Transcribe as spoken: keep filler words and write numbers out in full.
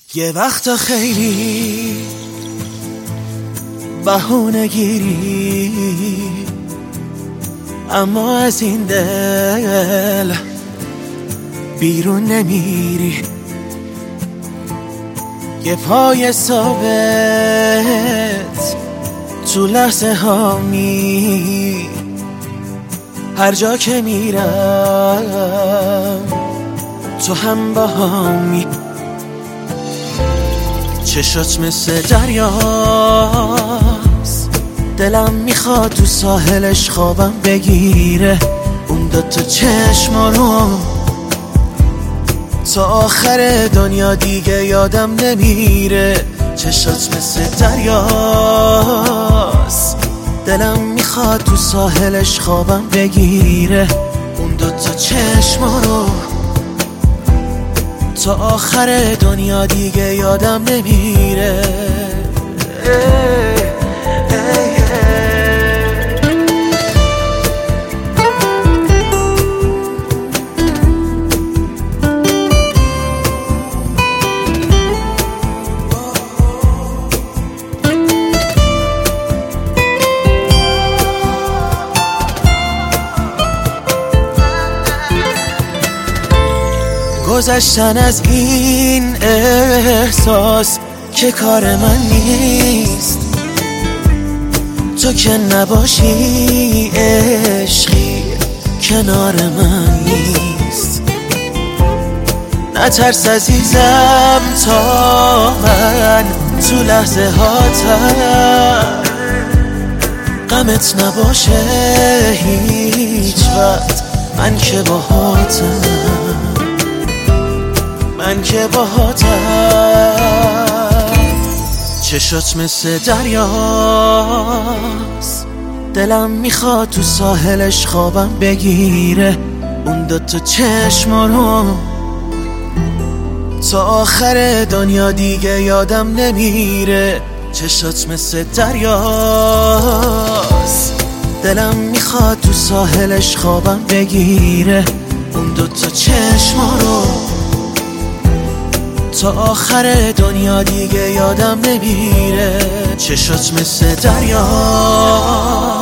یه وقتا خیلی بهونه گیری، اما از این دل بیرون نمیری. یه پای ثابت تو لحظه ها می، هر جا که میرم تو هم با همی. چشات مثل دریاست، دلم میخواد تو ساحلش خوابم بگیره. اون دوتا چشما رو تا آخر دنیا دیگه یادم نمیره. چشات مثل دریاست، دلم میخواد تو ساحلش خوابم بگیره. اون دوتا چشما رو تا آخر دنیا دیگه یادم نمیره. گذشتن از این احساس که کار من نیست، تو که نباشی عشقی کنار من نیست. نترس عزیزم تا من تو لحظه هاتم غمت نباشه هیچ وقت. من که باهاتم، من که باهاتم. چشات مثل دریاست، دلم میخواد تو ساحلش خوابم بگیره. اون دوتا چشما رو تا آخر دنیا دیگه یادم نمیره. چشات مثل دریاست، دلم میخواد تو ساحلش خوابم بگیره. اون دوتا چشما رو تا آخر دنیا دیگه یادم نمیره. چشات مثل دریا